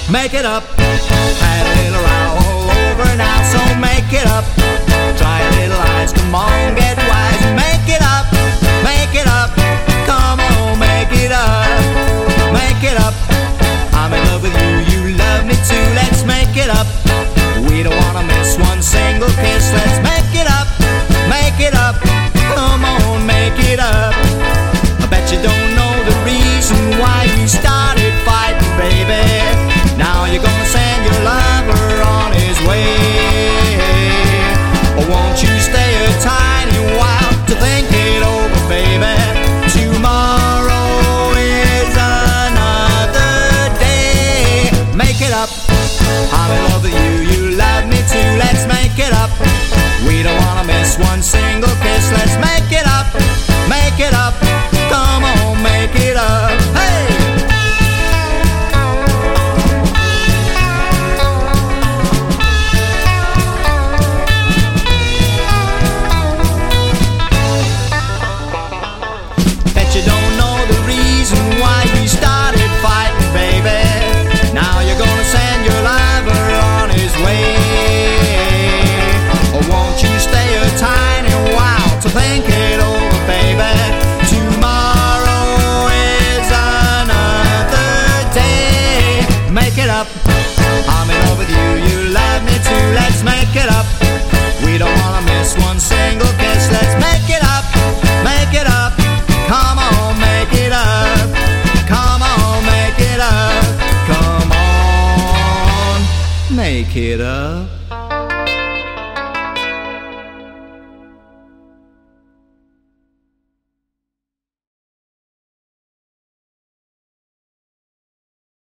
make it up. Had a little row all over now, so make it up. Try a little eyes, come on, get wise. Make it up, come on, make it up. Make it up, I'm in love with you, you love me too. Let's make it up, we don't wanna miss one single kiss. Let's make it up, come on, make it up. I bet you don't know the reason why we started fighting, baby. Now you're gonna send your lover on his way. Or won't you stay a tiny while to think it over, baby? Tomorrow is another day. Make it up, I'm in love with you, you love me too. Let's make it up, we don't wanna miss one single kiss. Let's make it up, come on, make it up. Hey! Bet you don't know the reason why we started fighting, baby. Now you're gonna send your lover on his way. Or won't you stay a tiny while to think it over, baby? Tomorrow is another day. Make it up, I'm in love with you, you love me too. Let's make it up, we don't wanna miss one single kiss. Let's make it up, come on, make it up. Come on, make it up, come on, make it up.